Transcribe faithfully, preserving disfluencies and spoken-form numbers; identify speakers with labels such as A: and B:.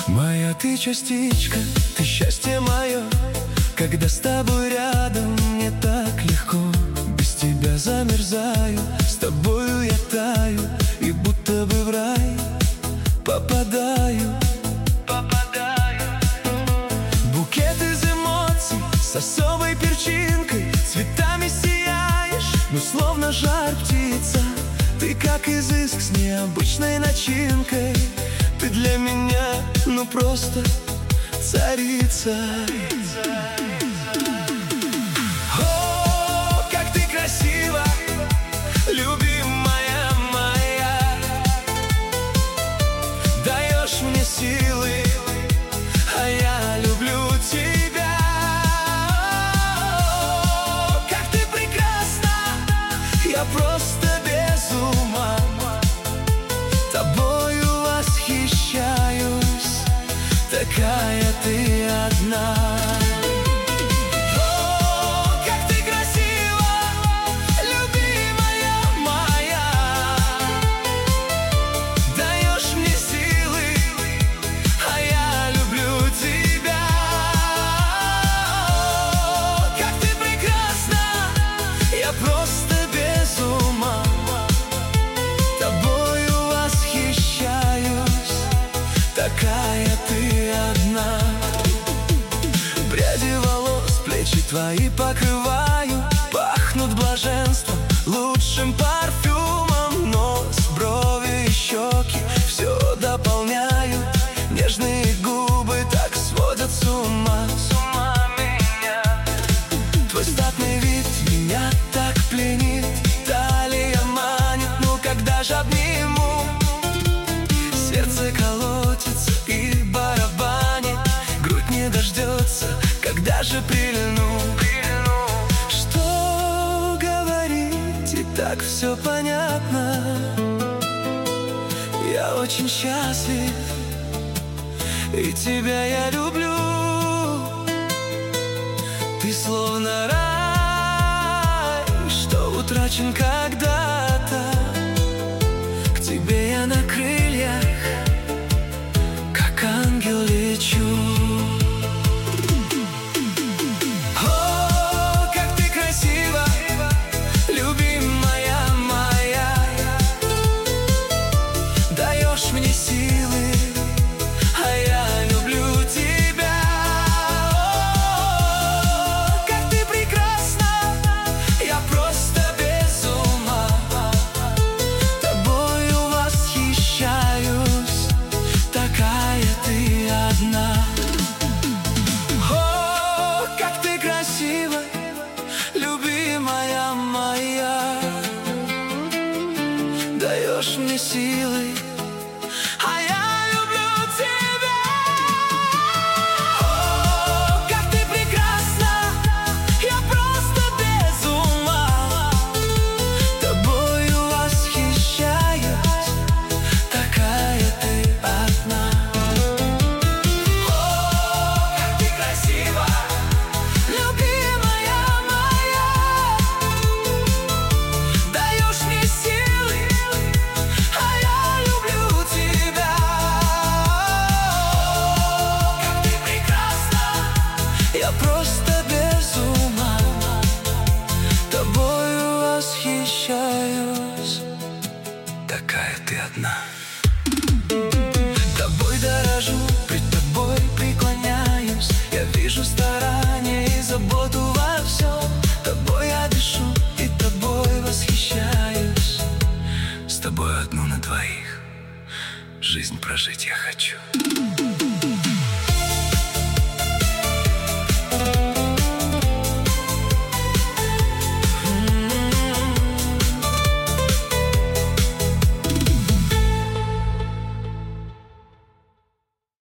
A: Моя ты частичка, ты счастье мое. Когда с тобой рядом, мне так легко. Без тебя замерзаю, с тобою я таю, и будто бы в рай попадаю. Попадаю. Букет из эмоций с особой перчинкой, цветами сияешь, ну словно жар птица. Ты как изыск с необычной начинкой. Ты для меня, ну просто царица. О, как ты красива, любимая моя. Даешь мне силы, а я люблю тебя. О, как ты прекрасна, я просто без ума. Тобою восхищаюсь, такая ты одна. О, как ты красива, любимая моя. Даешь мне силы, а я люблю тебя. О, как ты прекрасна, я просто без ума. Тобою восхищаюсь, такая ты одна. Пряди волос, плечи твои покрываю, пахнут блаженством, лучшим парфюмом. Нос, брови и щеки все дополняют. Нежные губы так сводят с ума. С ума меня. Твой статный вид меня так пленит. Талия манит, ну когда же обниму. Сердце колотится и барабанит, грудь не дождется, когда же прильну. Что говорить, и так все понятно. Я очень счастлив, и тебя я люблю. Ты словно рай, что утрачен когда-то. К тебе я на крыльях, как ангел лечу. О, как ты красива, любимая моя. Даешь мне силы, а я люблю тебя. О, как ты прекрасна, я просто без ума. Тобою восхищаюсь, такая ты одна. О, как ты красива, любимая моя. Даешь мне силы, а я люблю тебя. О, как ты прекрасна, я просто без ума. Тобою восхищаюсь, такая ты одна. О, как ты красива, любимая моя. Даешь мне силы, а я люблю тебя. О, как ты прекрасна, я просто без ума. Тобою восхищаюсь, такая ты одна. Тобой дорожу, пред тобой преклоняюсь. Я вижу старание и заботу во всем. Тобой я дышу и тобой восхищаюсь. С тобой одну на двоих жизнь прожить я хочу.